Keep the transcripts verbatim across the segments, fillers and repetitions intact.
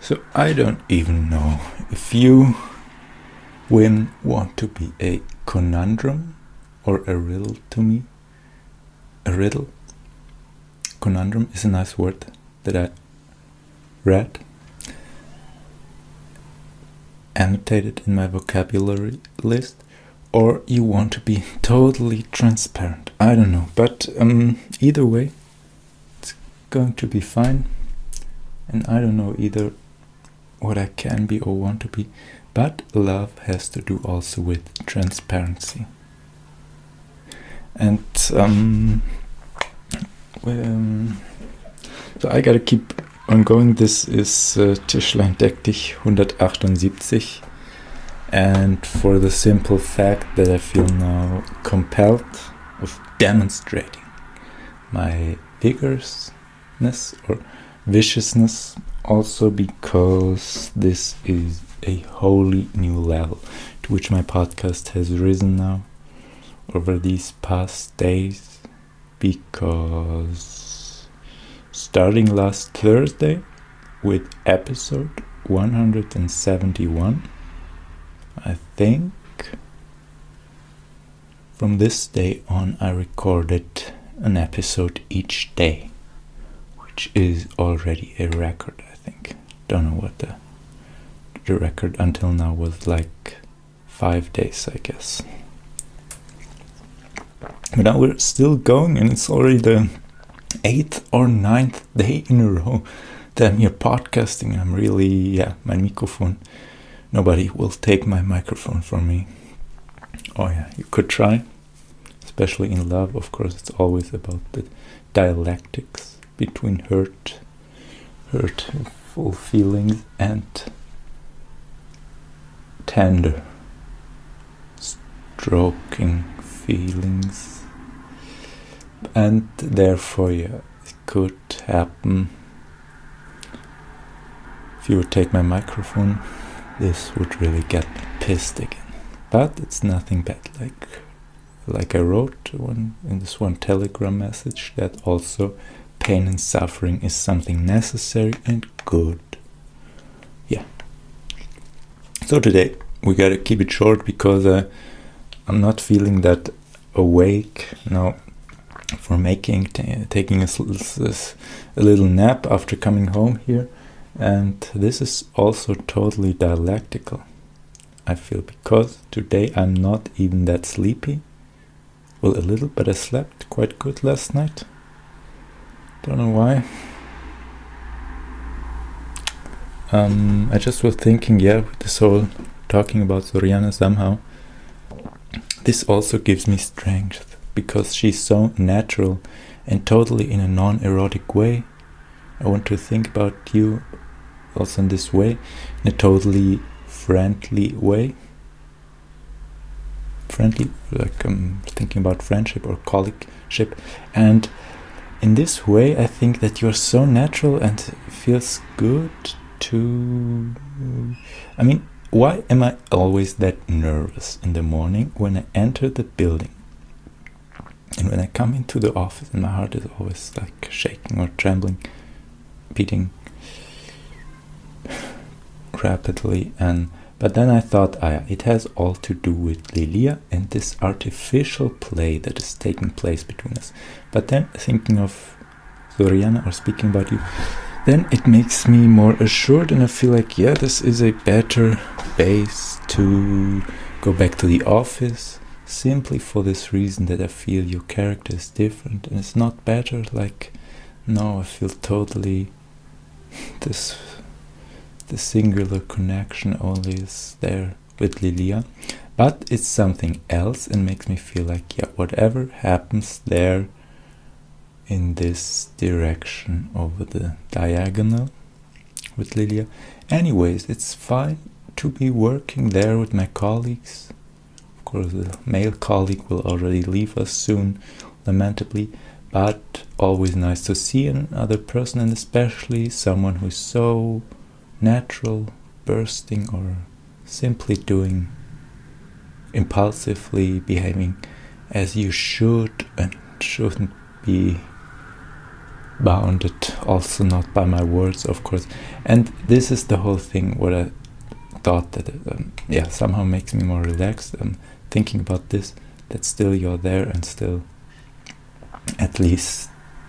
So I don't even know if you, Win, want to be a conundrum or a riddle to me. A riddle. Conundrum is a nice word that I read, annotated in my vocabulary list. Or you want to be totally transparent. I don't know, but um, either way, it's going to be fine. And I don't know either what I can be or want to be, but love has to do also with transparency. And um, um so I gotta keep on going. This is uh, Tischlein Deck Dich hundertachtundsiebzig, and for the simple fact that I feel now compelled of demonstrating my vigorousness or viciousness, also because this is a wholly new level to which my podcast has risen now over these past days, because starting last Thursday with episode one hundred seventy-one, I think from this day on I recorded an episode each day, which is already a record, I think. Don't know what the the record until now was, like five days, I guess. But now we're still going, and it's already the eighth or ninth day in a row that I'm here podcasting. I'm really, yeah, my microphone. Nobody will take my microphone from me. Oh yeah, you could try. Especially in love, of course, it's always about the dialectics between hurt, hurtful feelings and tender, stroking feelings. And therefore, yeah, it could happen. If you would take my microphone, this would really get me pissed again. But it's nothing bad. Like, like I wrote one in this one Telegram message, that also pain and suffering is something necessary and good. Yeah. So today we gotta keep it short because uh, I'm not feeling that awake now for making t- taking a, a little nap after coming home here, and this is also totally dialectical, I feel, because today I'm not even that sleepy. Well, a little, but I slept quite good last night. Don't know why. Um, I just was thinking, yeah, with this whole talking about Soriana somehow, this also gives me strength, because she's so natural and totally in a non-erotic way. I want to think about you also in this way, in a totally friendly way. Friendly, like I'm thinking about friendship or colleagueship. And in this way, I think that you're so natural and it feels good to... I mean, why am I always that nervous in the morning when I enter the building? And when I come into the office, and my heart is always like shaking or trembling, beating rapidly. And but then I thought, ah, it has all to do with Lilia and this artificial play that is taking place between us. But then thinking of Soriana or speaking about you, then it makes me more assured, and I feel like, yeah, this is a better base to go back to the office, simply for this reason that I feel your character is different, and it's not better, like, no, I feel totally this the singular connection only is there with Lilia, but it's something else and makes me feel like, yeah, whatever happens there in this direction over the diagonal with Lilia, anyways, it's fine to be working there with my colleagues. Of course, the male colleague will already leave us soon, lamentably, but always nice to see another person, and especially someone who's so natural, bursting, or simply doing, impulsively behaving as you should and shouldn't be bounded, also not by my words, of course. And this is the whole thing, what I thought that um, yeah, somehow makes me more relaxed. Um, thinking about this, that still you're there, and still at least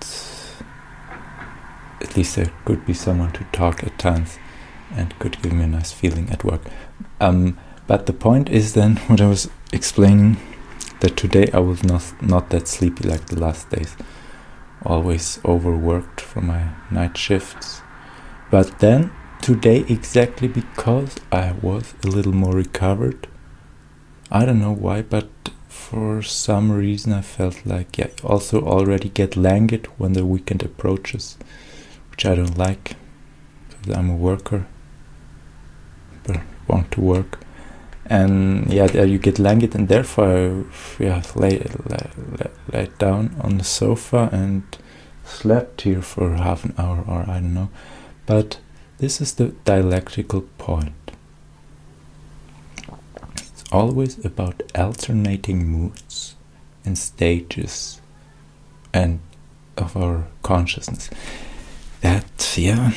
at least there could be someone to talk at times and could give me a nice feeling at work. Um, but the point is then what I was explaining, that today I was not not that sleepy like the last days. Always overworked for my night shifts. But then today, exactly because I was a little more recovered, I don't know why, but for some reason I felt like, yeah, you also already get languid when the weekend approaches, which I don't like, because I'm a worker, but want to work. And yeah, there you get languid, and therefore I yeah, lay, lay, lay, lay down on the sofa and slept here for half an hour, or I don't know. But this is the dialectical point. It's always about alternating moods and stages and of our consciousness. That, yeah,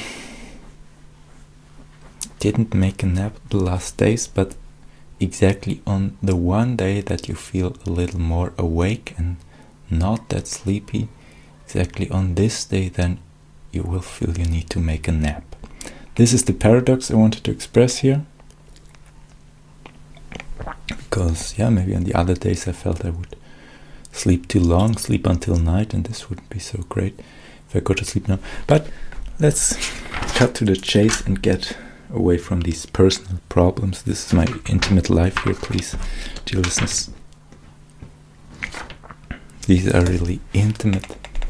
didn't make a nap the last days, but exactly on the one day that you feel a little more awake and not that sleepy, exactly on this day then you will feel you need to make a nap. This is the paradox I wanted to express here, because yeah, maybe on the other days I felt I would sleep too long, sleep until night, and this wouldn't be so great if I go to sleep now. But let's cut to the chase and get away from these personal problems. This is my intimate life here, please, dear listeners. These are really intimate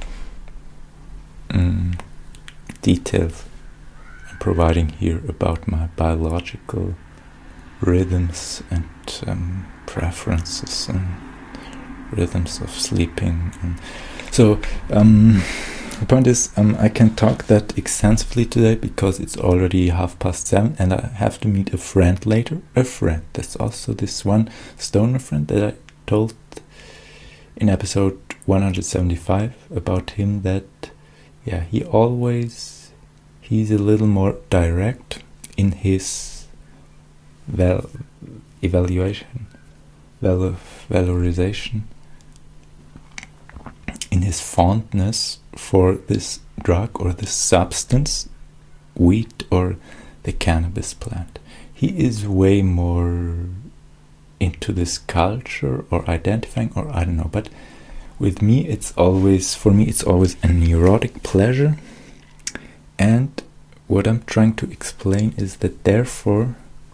um, details I'm providing here about my biological rhythms and um, preferences and rhythms of sleeping. And so um, the point is, um, I can talk that extensively today because it's already half past seven and I have to meet a friend later. A friend, that's also this one stoner friend that I told in episode one hundred seventy-five about him, that yeah, he always, he's a little more direct in his val evaluation, val valorization, in his fondness for this drug or this substance, weed or the cannabis plant. He is way more into this culture or identifying, or I don't know, but with me it's always, for me it's always a neurotic pleasure. And what I'm trying to explain is that therefore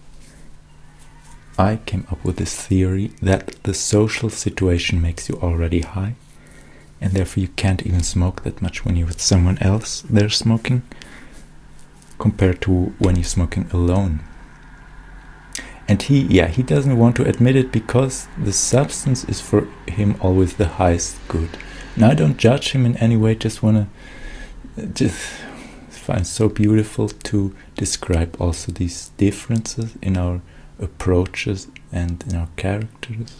I came up with this theory that the social situation makes you already high, and therefore you can't even smoke that much when you're with someone else they're smoking, compared to when you're smoking alone. And he, yeah, he doesn't want to admit it because the substance is for him always the highest good. Now I don't judge him in any way, just wanna just find so beautiful to describe also these differences in our approaches and in our characters.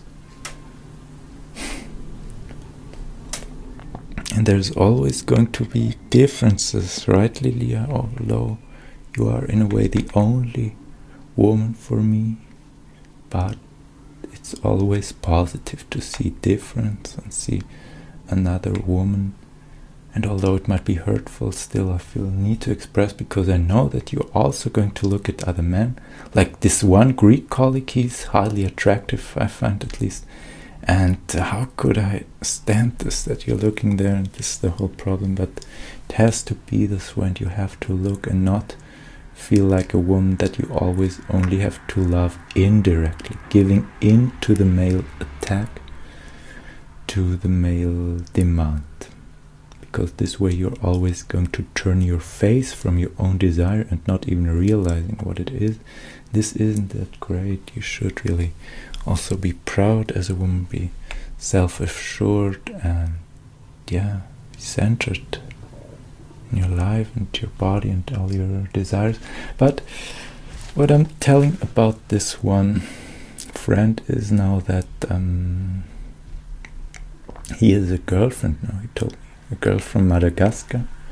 And there's always going to be differences, right, Lilia? Although you are in a way the only woman for me, but it's always positive to see difference and see another woman. And although it might be hurtful, still I feel need to express, because I know that you're also going to look at other men. Like this one Greek colleague, he's highly attractive, I find at least. And how could I stand this, that you're looking there, and this is the whole problem. But it has to be this way, and you have to look and not feel like a woman that you always only have to love indirectly, giving in to the male attack, to the male demand. Because this way you're always going to turn your face from your own desire and not even realizing what it is. This isn't that great. You should really also be proud as a woman, be self-assured, and yeah, be centered in your life and your body and all your desires. But what I'm telling about this one friend is now that um, he has a girlfriend now. He told me, a girl from Madagascar,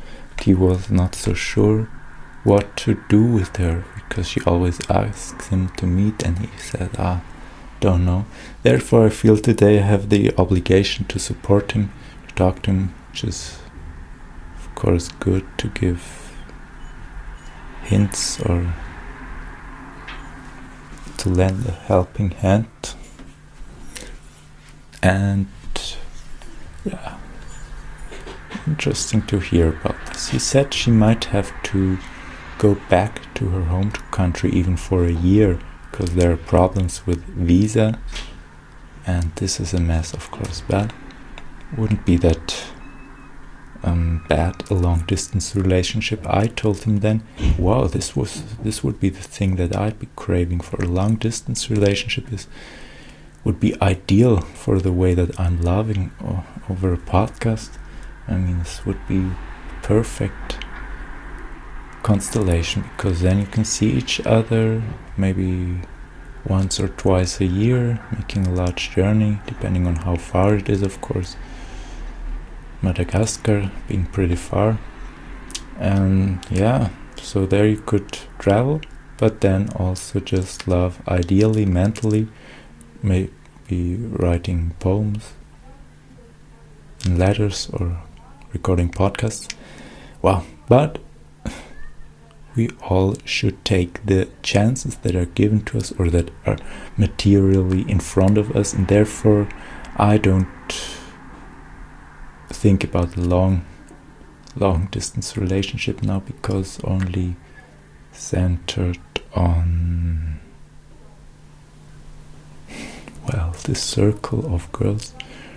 he was not so sure what to do with her, because she always asks him to meet and he said, ah, don't know. Therefore I feel today I have the obligation to support him, to talk to him, which is of course good, to give hints or to lend a helping hand. And yeah, interesting to hear about this. He said she might have to go back to her home country even for a year, because there are problems with visa, and this is a mess, of course, but wouldn't be that um, bad, a long distance relationship. I told him then, wow, this was this would be the thing that I'd be craving for. A long distance relationship is would be ideal for the way that I'm loving o- over a podcast. I mean, this would be perfect constellation, because then you can see each other maybe once or twice a year, making a large journey, depending on how far it is, of course. Madagascar being pretty far. And yeah, so there you could travel, but then also just love, ideally, mentally, maybe writing poems and letters or recording podcasts. Wow, but we all should take the chances that are given to us or that are materially in front of us, and therefore I don't think about long long distance relationship now, because only centered on, well, this circle of girls,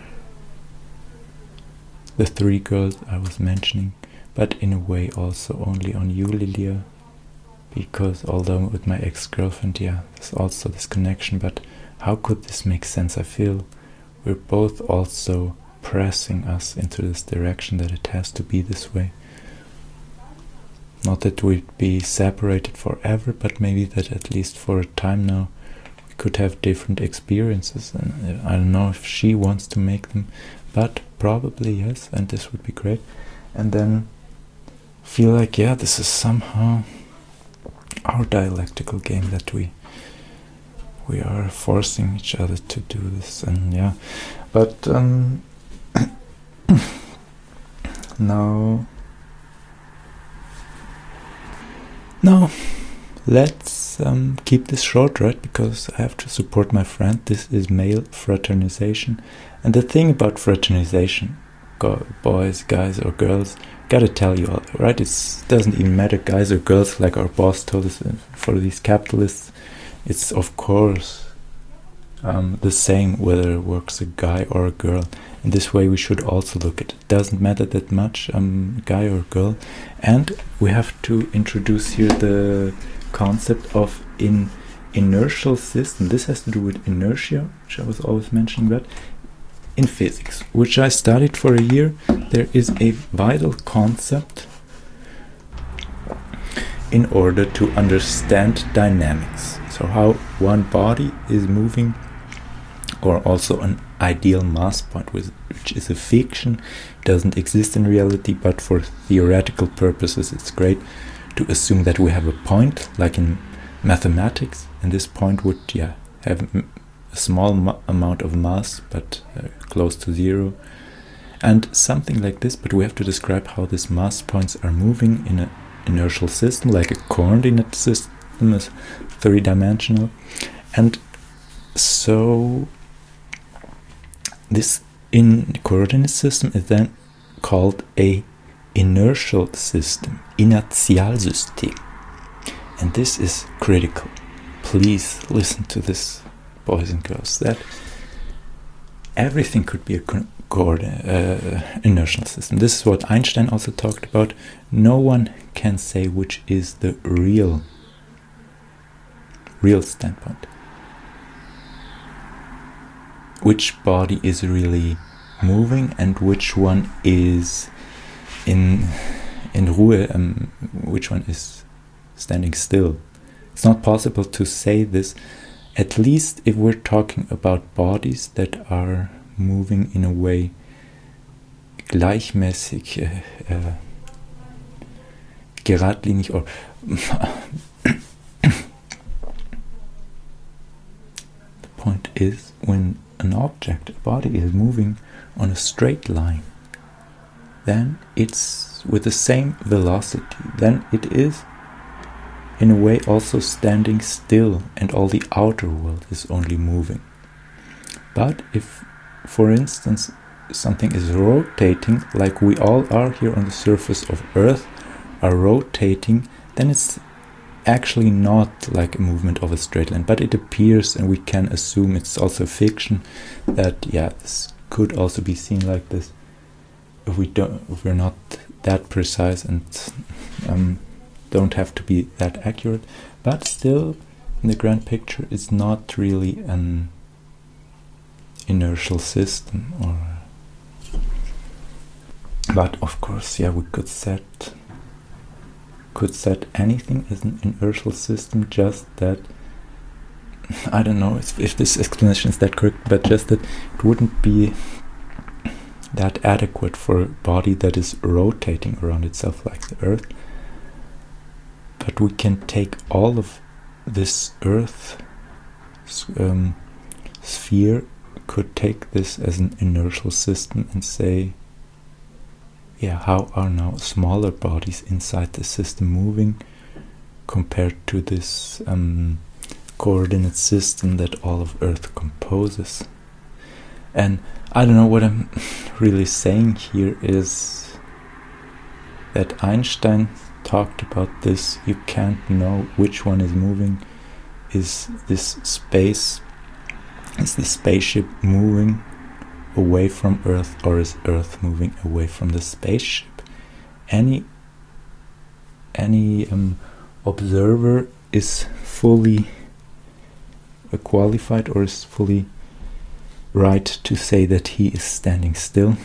the three girls I was mentioning, but in a way also only on you, Lilia, because although with my ex-girlfriend, yeah, there's also this connection, but how could this make sense? I feel we're both also pressing us into this direction, that it has to be this way. Not that we'd be separated forever, but maybe that at least for a time now we could have different experiences. And I don't know if she wants to make them, but probably yes, and this would be great. And then feel like, yeah, this is somehow our dialectical game, that we we are forcing each other to do this. And yeah, but um now now let's um, keep this short, right? Because I have to support my friend. This is male fraternization, and the thing about fraternization, go, boys, guys, or girls, gotta tell you all, right? It doesn't even matter, guys or girls, like our boss told us. For these capitalists, it's of course um, the same whether it works a guy or a girl. In this way we should also look at it. It doesn't matter that much, um, guy or girl. And we have to introduce here the concept of in inertial system. This has to do with inertia, which I was always mentioning about in physics, which I studied for a year. There is a vital concept in order to understand dynamics. So how one body is moving, or also an ideal mass point, which is a fiction, doesn't exist in reality, but for theoretical purposes it's great to assume that we have a point, like in mathematics, and this point would yeah have a small ma- amount of mass, but uh, close to zero, and something like this. But we have to describe how these mass points are moving in an inertial system, like a coordinate system is three-dimensional. And so this in coordinate system is then called a inertial system, Inertialsystem, and this is critical. Please listen to this, boys and girls, that everything could be a co- coordinate, uh, inertial system. This is what Einstein also talked about. No one can say which is the real real standpoint, which body is really moving and which one is in in Ruhe, um, which one is standing still. It's not possible to say this, at least if we're talking about bodies that are moving in a way gleichmäßig, uh, uh, geradlinig, or the point is, when an object, a body, is moving on a straight line, then it's with the same velocity, then it is in a way also standing still, and all the outer world is only moving. But if, for instance, something is rotating, like we all are here on the surface of Earth, are rotating, then it's actually not like a movement of a straight line, but it appears, and we can assume it's also fiction, that yeah, this could also be seen like this, if we don't, if we're not that precise and um, don't have to be that accurate. But still, in the grand picture, it's not really an inertial system, or but of course, yeah, we could set could set anything as an inertial system, just that I don't know if, if this explanation is that correct, but just that it wouldn't be that adequate for a body that is rotating around itself like the Earth. But we can take all of this Earth um, sphere, could take this as an inertial system and say, yeah, how are now smaller bodies inside the system moving compared to this um, coordinate system that all of Earth composes? And I don't know, what I'm really saying here is that Einstein talked about this. You can't know which one is moving. Is this space, is the spaceship moving away from Earth, or is Earth moving away from the spaceship? Any any um, observer is fully uh, qualified, or is fully right to say that he is standing still.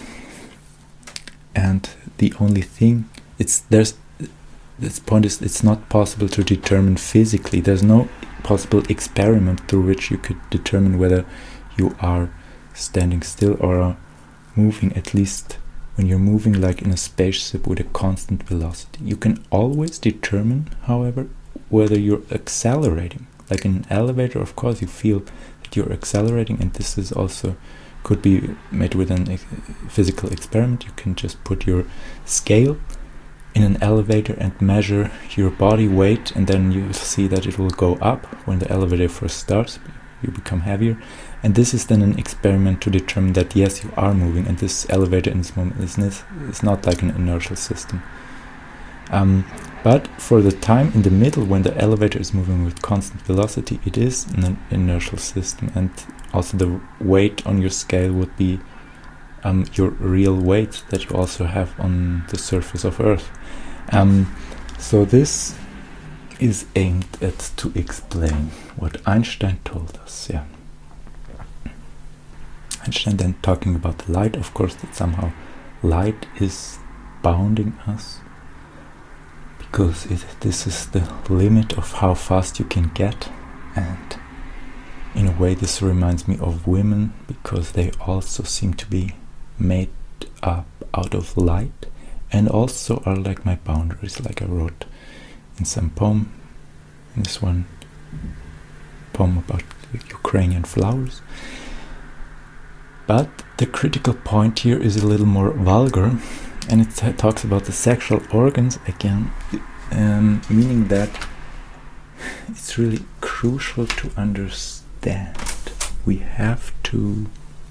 And the only thing, it's there's this point is, it's not possible to determine physically. There's no possible experiment through which you could determine whether you are standing still or are moving, at least when you're moving like in a spaceship with a constant velocity. You can always determine, however, whether you're accelerating. Like in an elevator, of course, you feel that you're accelerating, and this is also could be made with a ex physical experiment. You can just put your scale in an elevator and measure your body weight, and then you see that it will go up when the elevator first starts. You become heavier, and this is then an experiment to determine that yes, you are moving, and this elevator in this moment is, is not like an inertial system. Um, but for the time in the middle, when the elevator is moving with constant velocity, it is an inertial system, and also the weight on your scale would be um, your real weight that you also have on the surface of Earth. Um, so this is aimed at to explain what Einstein told us. Yeah, Einstein then talking about the light, of course, that somehow light is bounding us, because it, this is the limit of how fast you can get. And in a way this reminds me of women, because they also seem to be made up out of light, and also are like my boundaries, like I wrote in some poem, in this one poem about Ukrainian flowers. But the critical point here is a little more vulgar, and it talks about the sexual organs again, um, meaning that it's really crucial to understand. We have to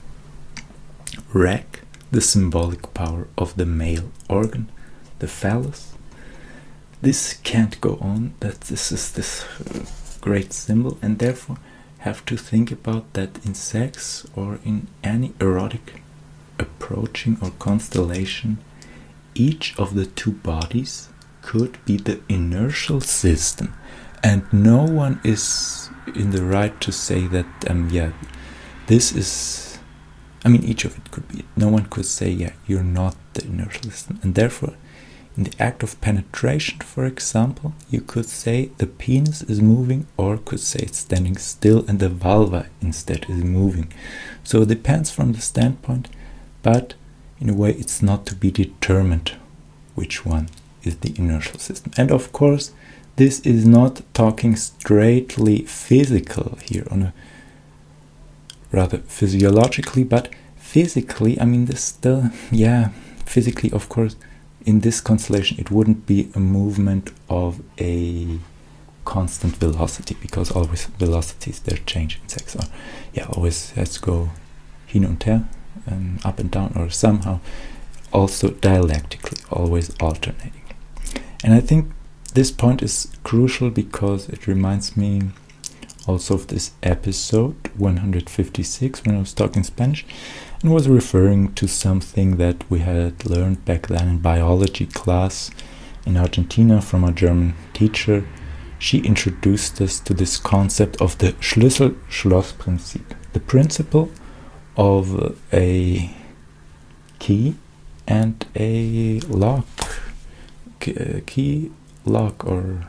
wreck the symbolic power of the male organ, the phallus. This can't go on, that this is this uh, great symbol, and therefore have to think about that in sex or in any erotic approaching or constellation, each of the two bodies could be the inertial system, and no one is in the right to say that um yeah, this is, I mean, each of it could be. No one could say, yeah, you're not the inertial system. And therefore, in the act of penetration, for example, you could say the penis is moving, or could say it's standing still and the vulva instead is moving. So it depends from the standpoint, but in a way it's not to be determined which one is the inertial system. And of course, this is not talking straightly physical here, on a rather physiologically, but physically, I mean, this still, yeah, physically, of course, in this constellation, it wouldn't be a movement of a constant velocity, because always velocities, their change in sex are, yeah, always has to go hin und her, um, up and down, or somehow also dialectically, always alternating. And I think this point is crucial because it reminds me also of this episode one hundred fifty-six, when I was talking Spanish and was referring to something that we had learned back then in biology class in Argentina from a German teacher. She introduced us to this concept of the Schlüssel-Schloss-Prinzip, the principle of a key and a lock, key, lock, or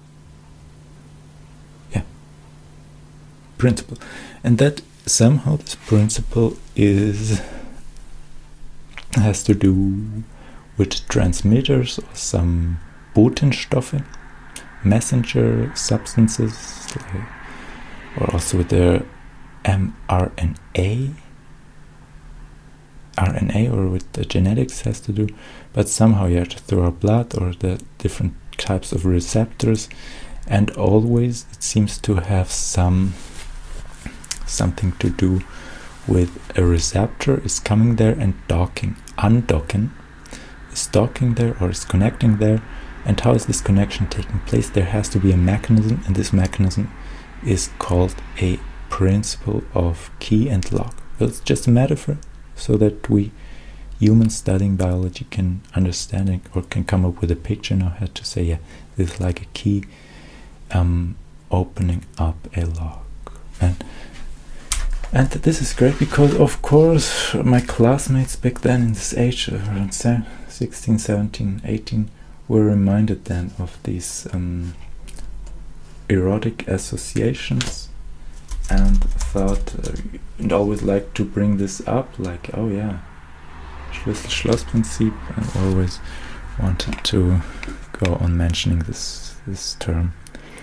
yeah, principle. And that somehow this principle is has to do with transmitters or some Botenstoffe, messenger substances, like, or also with the mRNA, R N A, or with the genetics has to do, but somehow you have to through our blood or the different types of receptors, and always it seems to have some something to do with a receptor is coming there and docking, undocking, is docking there or is connecting there. And how is this connection taking place? There has to be a mechanism, and this mechanism is called a principle of key and lock. Well, it's just a metaphor so that we humans studying biology can understand it, or can come up with a picture now how to say, yeah, this is like a key um, opening up a lock. And and this is great because, of course, my classmates back then in this age, around sixteen, seventeen, eighteen, were reminded then of these um, erotic associations, and thought uh, and always liked to bring this up, like, oh yeah, Schlüssel-Schloss-Prinzip, and always wanted to go on mentioning this this term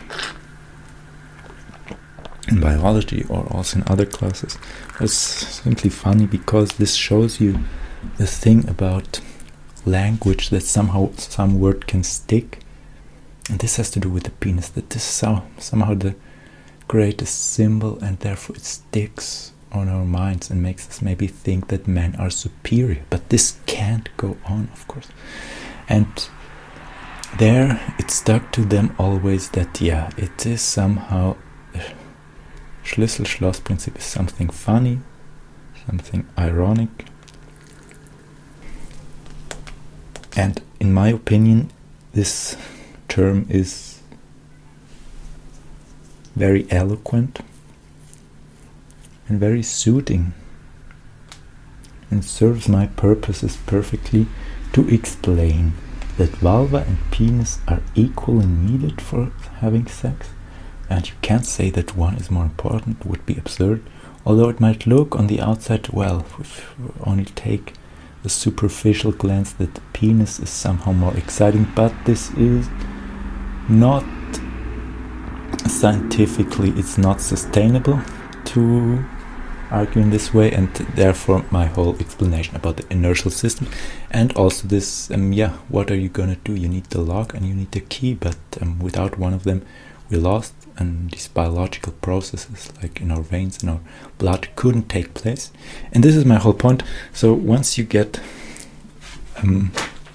in biology or also in other classes. It's simply funny because this shows you the thing about language, that somehow some word can stick, and this has to do with the penis, that this is so, somehow the greatest symbol, and therefore it sticks on our minds and makes us maybe think that men are superior, but this can't go on, of course. And there it stuck to them always that, yeah, it is somehow Schlüssel-Schloss-Prinzip is something funny, something ironic. And in my opinion, this term is very eloquent and very soothing, and serves my purposes perfectly to explain that vulva and penis are equally needed for having sex, and you can't say that one is more important. It would be absurd, although it might look on the outside, well, if we only take the superficial glance, that the penis is somehow more exciting, but this is not scientifically, it's not sustainable to argue in this way, and therefore my whole explanation about the inertial system, and also this, um, yeah, what are you gonna do? You need the lock and you need the key, but um, without one of them we lost, and these biological processes like in our veins and our blood couldn't take place. And this is my whole point. So once you get um,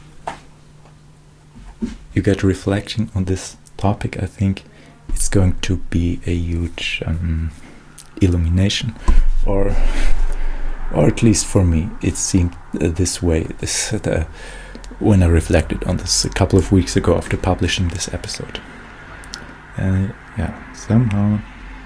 you get reflection on this topic, I think it's going to be a huge um, illumination, or or at least for me it seemed uh, this way this uh, when I reflected on this a couple of weeks ago after publishing this episode. Uh, yeah, somehow.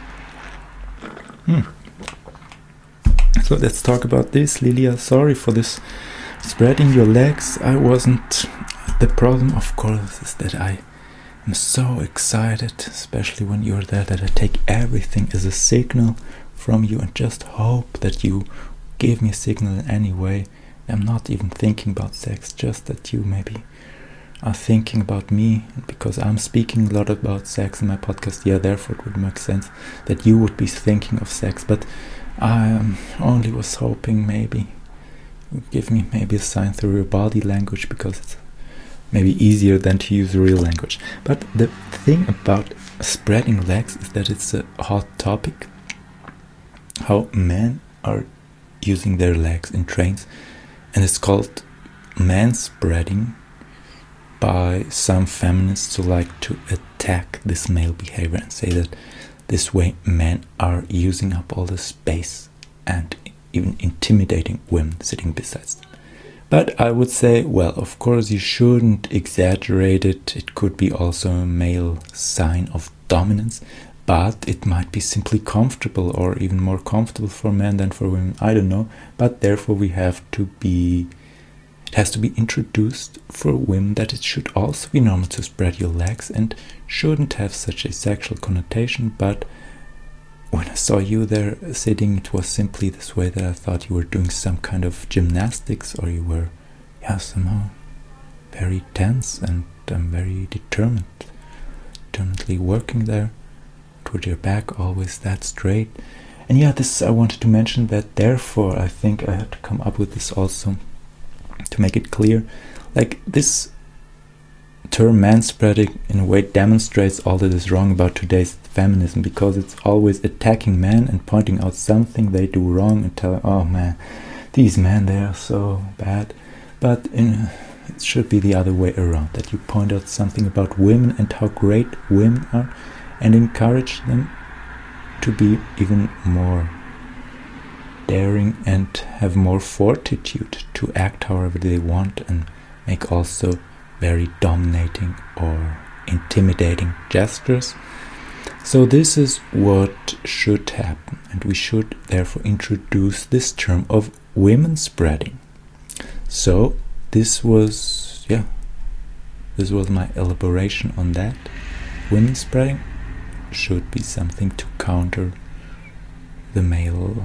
Hmm. So let's talk about this, Lilia. Sorry for this spreading your legs. I wasn't. The problem, of course, is that I am so excited, especially when you're there, that I take everything as a signal from you and just hope that you give me a signal in any way. I'm not even thinking about sex, just that you maybe are thinking about me, because I'm speaking a lot about sex in my podcast, yeah, therefore it would make sense that you would be thinking of sex. But I um, only was hoping maybe you would give me maybe a sign through your body language, because it's maybe easier than to use real language. But the thing about spreading legs is that it's a hot topic, how men are using their legs in trains, and it's called manspreading by some feminists who like to attack this male behavior and say that this way men are using up all the space and even intimidating women sitting beside them. But I would say, well, of course you shouldn't exaggerate it. It could be also a male sign of dominance, but it might be simply comfortable, or even more comfortable for men than for women, I don't know. But therefore we have to be, it has to be introduced for women that it should also be normal to spread your legs and shouldn't have such a sexual connotation. But when I saw you there sitting, it was simply this way that I thought you were doing some kind of gymnastics, or you were, yeah, somehow very tense and um, very determined, determinedly working there, with your back always that straight. And yeah, this I wanted to mention that, therefore I think I had to come up with this also to make it clear. Like, this term manspreading in a way demonstrates all that is wrong about today's feminism, because it's always attacking men and pointing out something they do wrong and telling, oh man, these men, they are so bad. But in, it should be the other way around, that you point out something about women and how great women are, and encourage them to be even more daring and have more fortitude to act however they want, and make also very dominating or intimidating gestures. So this is what should happen, and we should therefore introduce this term of women spreading. So this was, yeah, this was my elaboration on that. Women spreading should be something to counter the male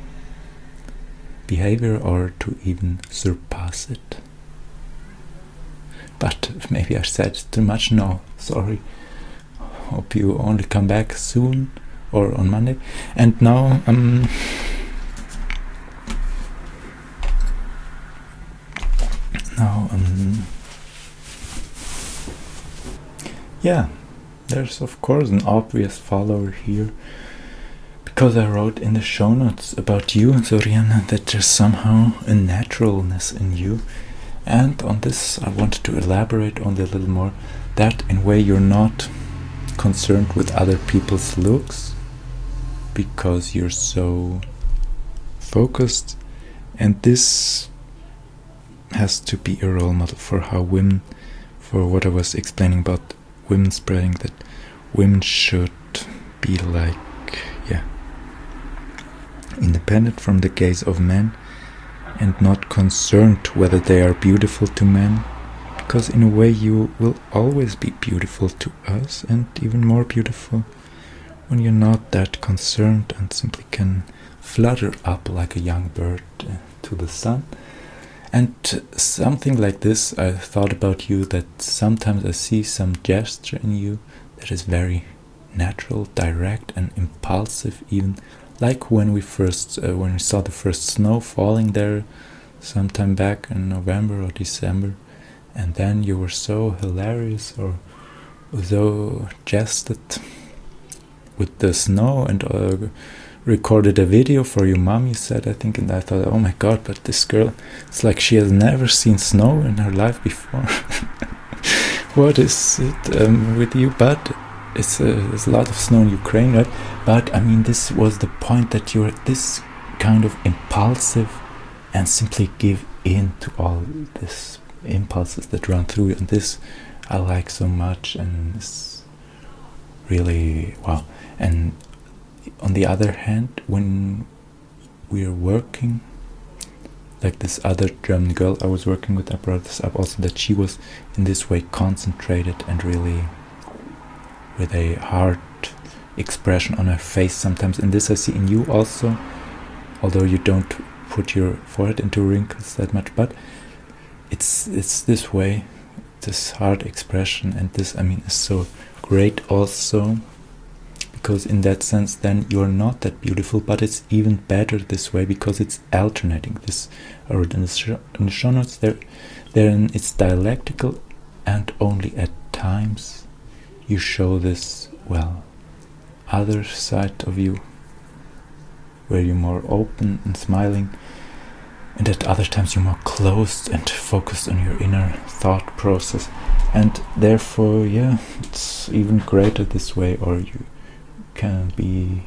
behavior, or to even surpass it. But maybe I said too much. No, sorry. Hope you only come back soon, or on Monday. And now um now um yeah, there's of course an obvious follower here, because I wrote in the show notes about you, Soriana, that there's somehow a naturalness in you. And on this I wanted to elaborate on it a little more, that in a way you're not concerned with other people's looks, because you're so focused, and this has to be a role model for how women, for what I was explaining about women spreading, that women should be like, yeah, independent from the gaze of men, and not concerned whether they are beautiful to men, because in a way you will always be beautiful to us, and even more beautiful when you're not that concerned and simply can flutter up like a young bird uh, to the sun. And something like this, I thought about you, that sometimes I see some gesture in you that is very natural, direct and impulsive, even like when we first uh, when we saw the first snow falling there sometime back in November or December, and then you were so hilarious or so jested with the snow, and uh, recorded a video for your mom, you said, I think, and I thought, oh my god, but this girl, it's like she has never seen snow in her life before. What is it um, with you? But it's uh, there's a lot of snow in Ukraine, right? But I mean, this was the point, that you're this kind of impulsive and simply give in to all these impulses that run through you, and this I like so much, and it's really wow. And on the other hand, when we are working, like this other German girl I was working with, I brought this up also, that she was in this way concentrated and really with a hard expression on her face sometimes, and this I see in you also, although you don't put your forehead into wrinkles that much, but it's it's this way this hard expression, and this, I mean, is so great also, because in that sense then you're not that beautiful, but it's even better this way because it's alternating. This, or in the, sh- in the show notes there, therein it's dialectical, and only at times you show this, well, other side of you, where you're more open and smiling, and at other times you're more closed and focused on your inner thought process, and therefore, yeah, it's even greater this way. Or you can be,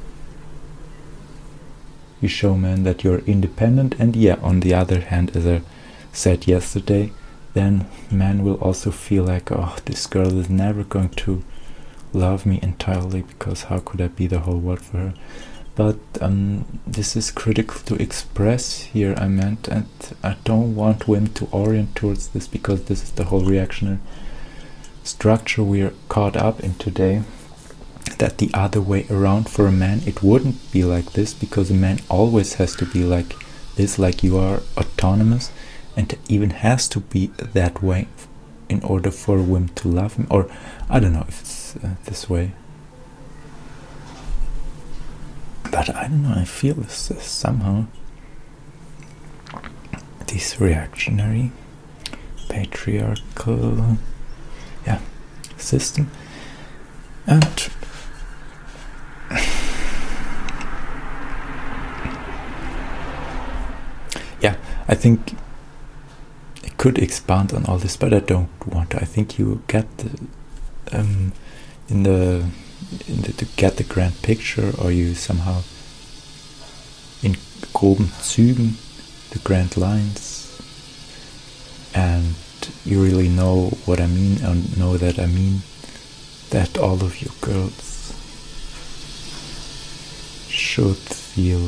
you show men that you're independent, and yeah, on the other hand, as I said yesterday, then men will also feel like, oh, this girl is never going to love me entirely, because how could I be the whole world for her? But um, this is critical to express here, I meant, and I don't want women to orient towards this, because this is the whole reactionary structure we're caught up in today, that the other way around for a man, it wouldn't be like this, because a man always has to be like this, like you are autonomous, and even has to be that way in order for women to love him, or I don't know if it's uh, this way. But I don't know, I feel this uh, somehow, this reactionary, patriarchal, yeah, system, and yeah, I think I could expand on all this, but I don't want to. I think you get the, um, in the In the, to get the grand picture, or you somehow in groben Zügen the grand lines, and you really know what I mean, and know that I mean that all of you girls should feel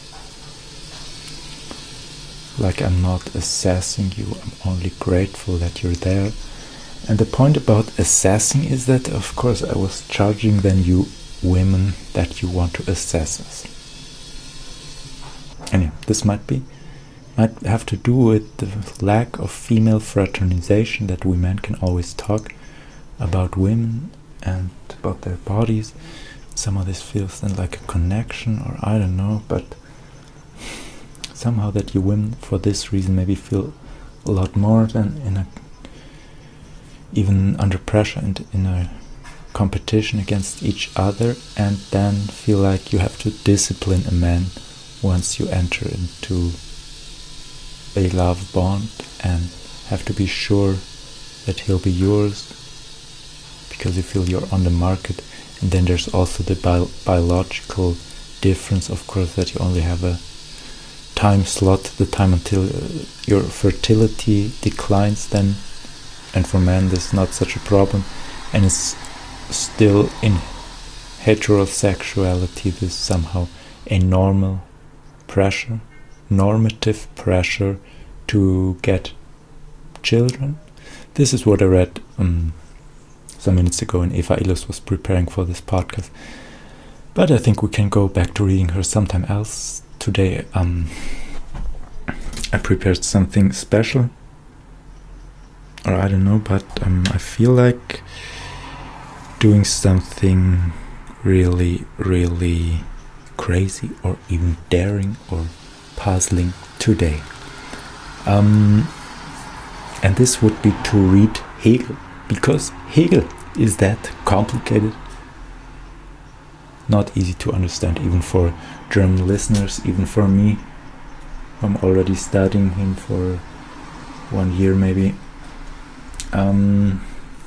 like I'm not assessing you, I'm only grateful that you're there. And the point about assessing is that, of course, I was charging then you women that you want to assess us. Anyway, this might be, might have to do with the lack of female fraternization, that we men can always talk about women and about their bodies. Some of this feels then like a connection, or I don't know, but somehow that you women, for this reason, maybe feel a lot more than in a even under pressure and in a competition against each other, and then feel like you have to discipline a man once you enter into a love bond, and have to be sure that he'll be yours because you feel you're on the market. And then there's also the bio biological difference, of course, that you only have a time slot, the time until uh, your fertility declines then. And for men this is not such a problem, and it's still in heterosexuality this somehow a normal pressure, normative pressure to get children. This is what I read um, some minutes ago, and Eva Ilus was preparing for this podcast. But I think we can go back to reading her sometime else. Today um, I prepared something special, or I don't know, but um, I feel like doing something really, really crazy, or even daring, or puzzling today. Um, and this would be to read Hegel, because Hegel is that complicated, not easy to understand, even for German listeners, even for me. I'm already studying him for one year maybe. Um,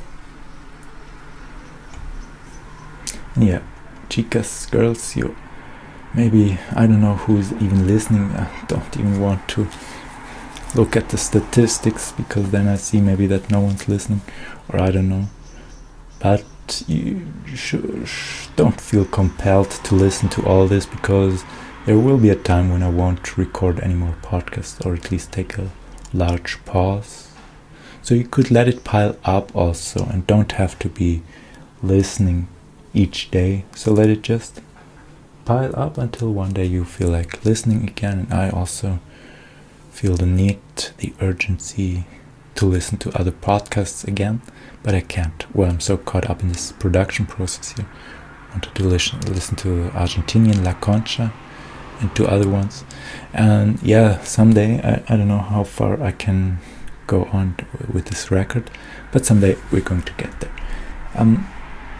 yeah, chicas, girls, you maybe, I don't know who's even listening. I don't even want to look at the statistics, because then I see maybe that no one's listening, or I don't know. But you should, don't feel compelled to listen to all this, because there will be a time when I won't record any more podcasts, or at least take a large pause. So you could let it pile up also, and don't have to be listening each day. So let it just pile up until one day you feel like listening again. And I also feel the need, the urgency to listen to other podcasts again, but I can't. Well, I'm so caught up in this production process here. I wanted to listen, listen to Argentinian La Concha and two other ones. And yeah, someday, I, I don't know how far I can go on t- with this record, but someday we're going to get there. Um,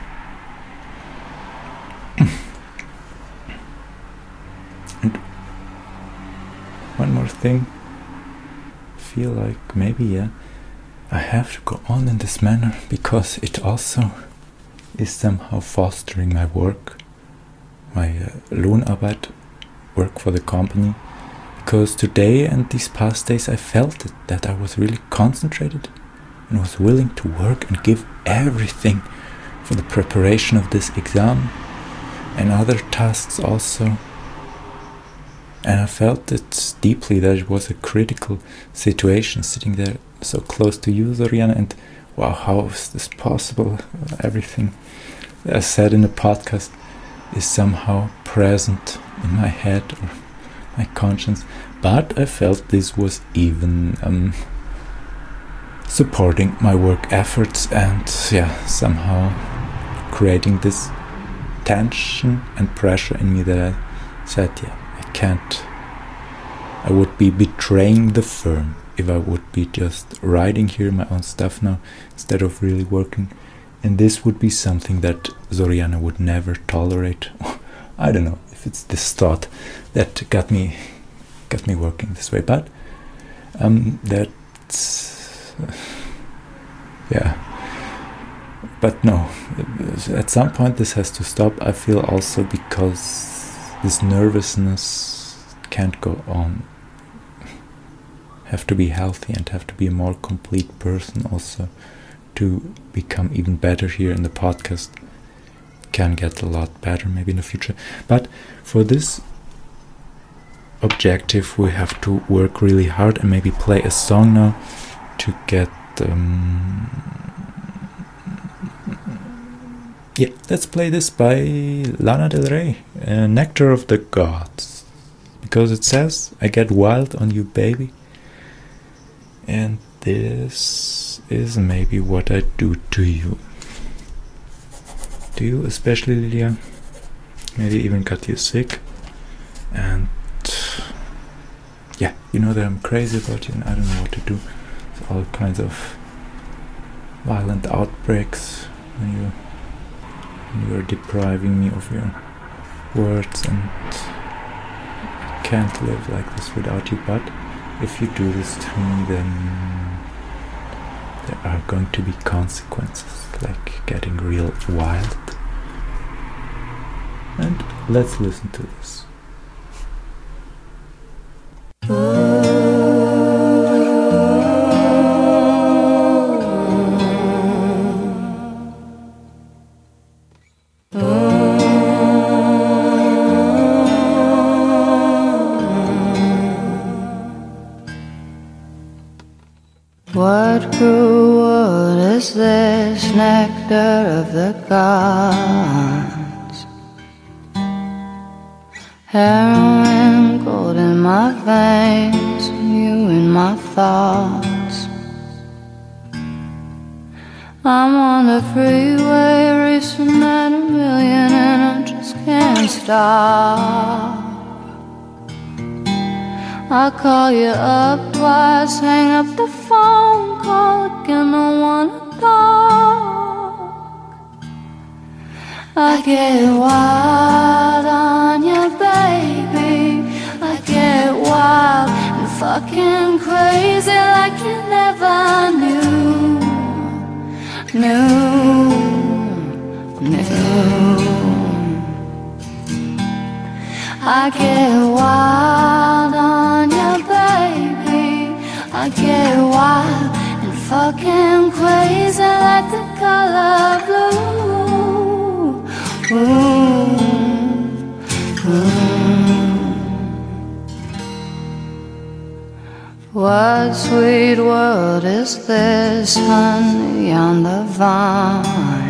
and one more thing, I feel like maybe, yeah, I have to go on in this manner because it also is somehow fostering my work, my uh, Lohnarbeit, work for the company. Because today and these past days I felt it, that I was really concentrated and was willing to work and give everything for the preparation of this exam and other tasks also. And I felt it deeply that it was a critical situation, sitting there so close to you, Zoriana, and wow, how is this possible? Everything I said in the podcast is somehow present in my head or my conscience, but I felt this was even um, supporting my work efforts and yeah, somehow creating this tension and pressure in me that I said, yeah, I can't, I would be betraying the firm if I would be just writing here my own stuff now instead of really working, and this would be something that Zoriana would never tolerate. I don't know if it's this thought that got me got me working this way, but um, that's uh, yeah. But no, at some point this has to stop. I feel also because this nervousness can't go on. Have to be healthy and have to be a more complete person also to become even better here in the podcast. Can get a lot better maybe in the future, but for this objective we have to work really hard and maybe play a song now to get um, yeah, let's play this by Lana Del Rey, uh, Nectar of the Gods, because it says I get wild on you baby, and this is maybe what I do to you. To you especially, Lilia. Maybe even got you sick. And yeah, you know that I'm crazy about you and I don't know what to do. So all kinds of violent outbreaks when you when you are depriving me of your words, and I can't live like this without you. But if you do this to me, then there are going to be consequences, like getting real wild. And let's listen to this. What cruel world is this, nectar of the gods? Heroin, gold in my veins, you in my thoughts. I'm on the freeway racing at a million and I just can't stop. I call you up twice, hang up the phone, call again, I wanna talk. I get wild on you, baby. I get wild and fucking crazy like you never knew. Knew, knew. I get wild on you, baby. I get wild and fucking crazy like the color blue. Ooh, ooh. What sweet world is this, honey, on the vine?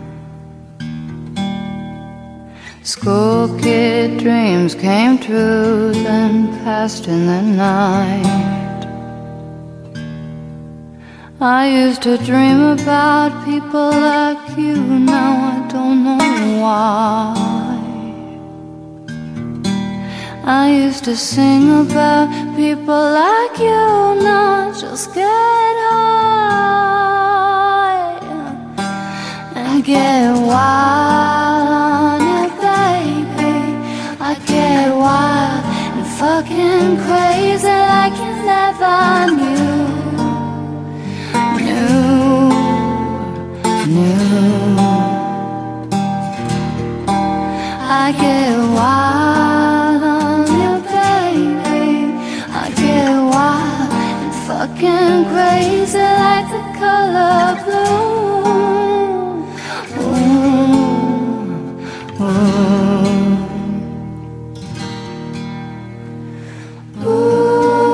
School kid dreams came true, then passed in the night. I used to dream about people like you, now I don't know why. I used to sing about people like you, now I just get high. I get wild on you, baby. I get wild and fucking crazy like you never knew. I get wild on you, baby. I get wild and fucking crazy like the color blue. Ooh, ooh. Ooh.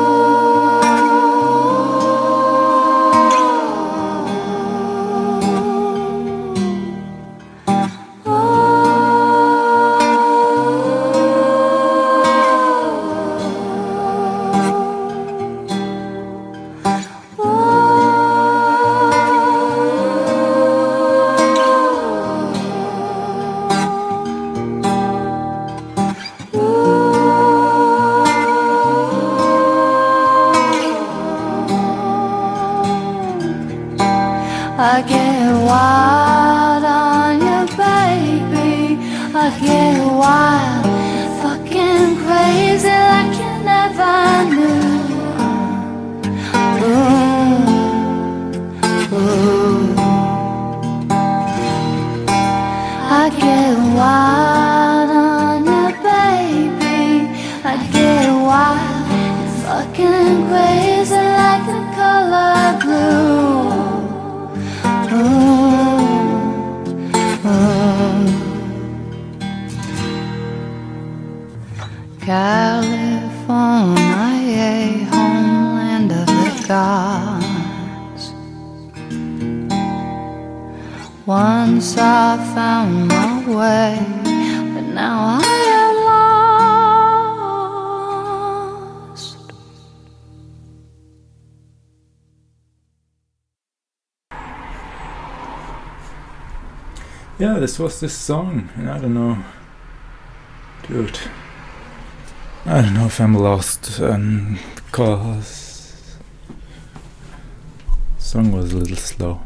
I get wild on you, baby. I get wild, fucking crazy like you never knew. Ooh, ooh. I get wild on you, baby. I get wild, fucking crazy like the color blue. California, homeland of the gods. Once I found my way, but now I am lost. Yeah, this was this song, and I don't know, dude. I don't know if I'm lost, um, because the song was a little slow.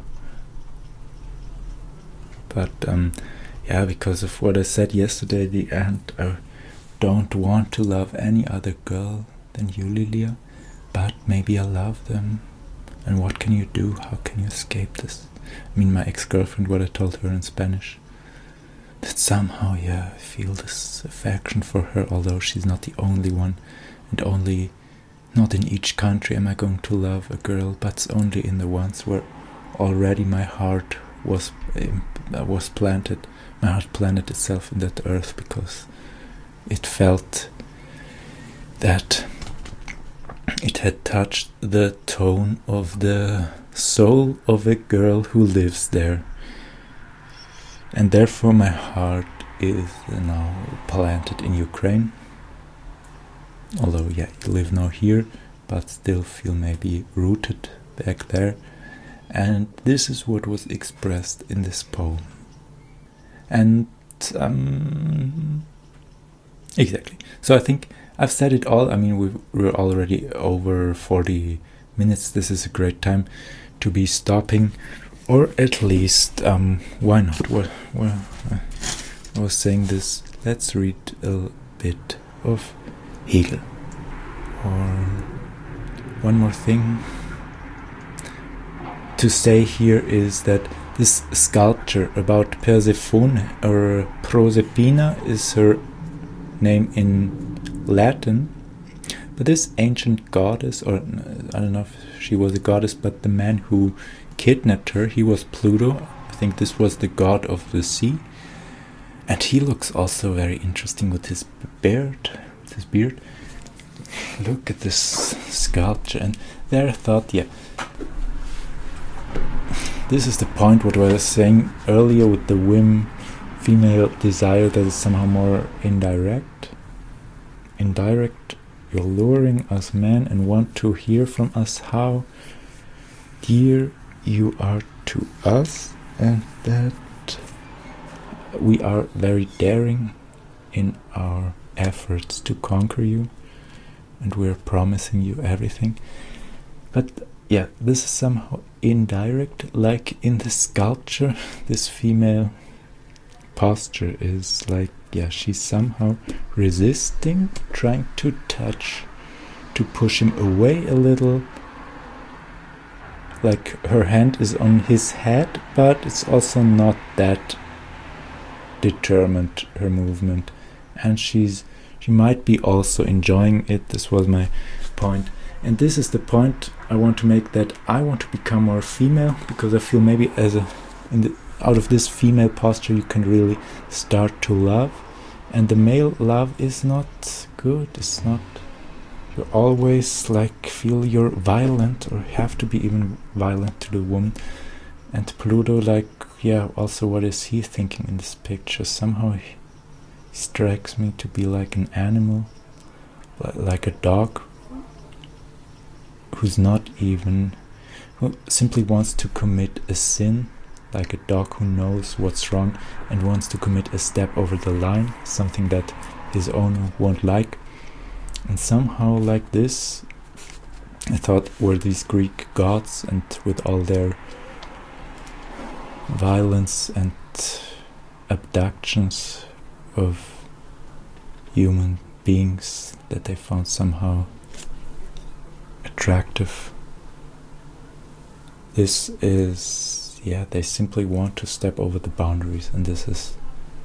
But um, yeah, because of what I said yesterday at the end, I don't want to love any other girl than you, Lilia, but maybe I love them. And what can you do? How can you escape this? I mean, my ex-girlfriend, what I told her in Spanish, that somehow, yeah, I feel this affection for her, although she's not the only one, and only, not in each country am I going to love a girl, but only in the ones where already my heart was um, was planted, my heart planted itself in that earth, because it felt that it had touched the tone of the soul of a girl who lives there. And therefore my heart is now planted in Ukraine. Although, yeah, you live now here, but still feel maybe rooted back there. And this is what was expressed in this poem. And, um, exactly. So I think I've said it all. I mean, we we're already over forty minutes. This is a great time to be stopping. Or at least, um, why not? Well, well, I was saying this. Let's read a bit of Hegel. Or one more thing to say here is that this sculpture about Persephone, or Proserpina is her name in Latin, but this ancient goddess, or I don't know if she was a goddess, but the man who kidnapped her, he was Pluto. I think this was the god of the sea, and he looks also very interesting with his beard. With his beard. Look at this sculpture, and there I thought, yeah, this is the point what I was saying earlier with the whim, female desire that is somehow more indirect. Indirect, you're luring us men and want to hear from us how dear you are to us, and that we are very daring in our efforts to conquer you, and we're promising you everything. But yeah, this is somehow indirect, like in the sculpture. This female posture is like, yeah, she's somehow resisting, trying to touch, to push him away a little. Like her hand is on his head, but it's also not that determined, her movement. And she's she might be also enjoying it. This was my point. And this is the point I want to make, that I want to become more female, because I feel maybe as a in the out of this female posture you can really start to love. And the male love is not good. It's not, you always like feel you're violent, or have to be even violent to the woman. And Pluto, like, yeah, also what is he thinking in this picture? Somehow he strikes me to be like an animal, like a dog who's not even, who simply wants to commit a sin, like a dog who knows what's wrong and wants to commit a step over the line, something that his owner won't like. And somehow like this, I thought, were these Greek gods, and with all their violence and abductions of human beings that they found somehow attractive. This is, yeah, they simply want to step over the boundaries, and this is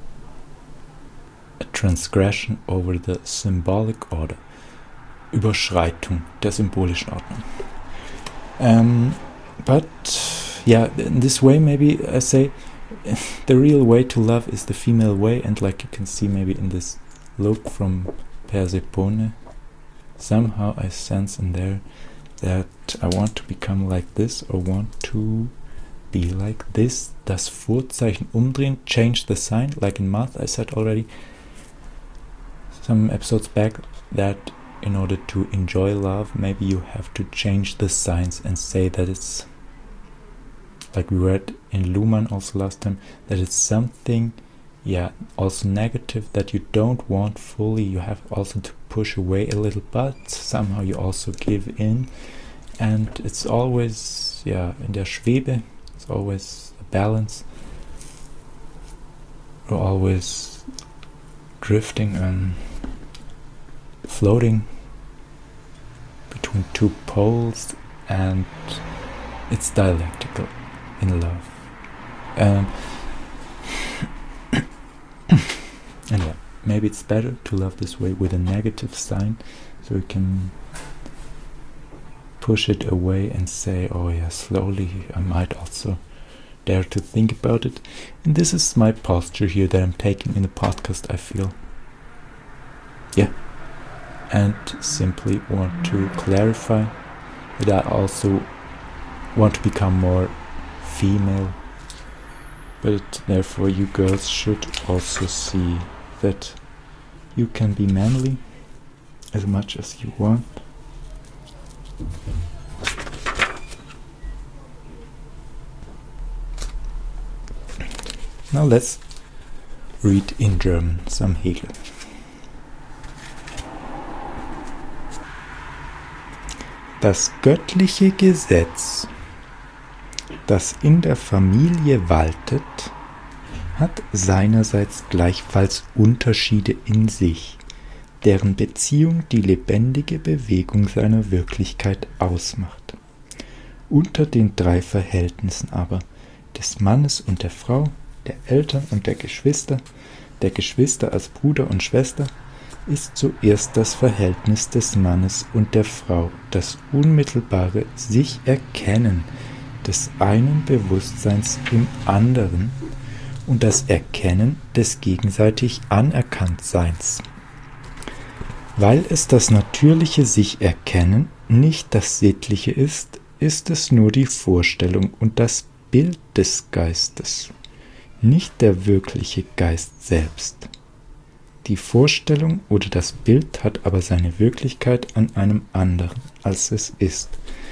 a transgression over the symbolic order. Überschreitung der symbolischen Ordnung. Um, but yeah, in this way, maybe I say the real way to love is the female way, and like you can see maybe in this look from Persephone, somehow I sense in there that I want to become like this, or want to be like this. Das Vorzeichen umdrehen, change the sign, like in math I said already some episodes back, that in order to enjoy love, maybe you have to change the signs and say that it's, like we read in Luhmann also last time, that it's something, yeah, also negative that you don't want fully. You have also to push away a little, but somehow you also give in. And it's always, yeah, in der Schwebe, it's always a balance. We're always drifting and floating between two poles, and it's dialectical in love. Um, and yeah, maybe it's better to love this way with a negative sign, so we can push it away and say, oh yeah, slowly I might also dare to think about it. And this is my posture here that I'm taking in the podcast, I feel. Yeah. And simply want to clarify that I also want to become more female, but therefore you girls should also see that you can be manly as much as you want. Now let's read in German some Hegel. Das göttliche Gesetz, das in der Familie waltet, hat seinerseits gleichfalls Unterschiede in sich, deren Beziehung die lebendige Bewegung seiner Wirklichkeit ausmacht. Unter den drei Verhältnissen aber, des Mannes und der Frau, der Eltern und der Geschwister, der Geschwister als Bruder und Schwester, ist zuerst das Verhältnis des Mannes und der Frau, das unmittelbare Sich-Erkennen des einen Bewusstseins im anderen und das Erkennen des gegenseitig Anerkanntseins. Weil es das natürliche Sich-Erkennen nicht das Sittliche ist, ist es nur die Vorstellung und das Bild des Geistes, nicht der wirkliche Geist selbst. Die Vorstellung oder das Bild hat aber seine Wirklichkeit an einem anderen, als es ist.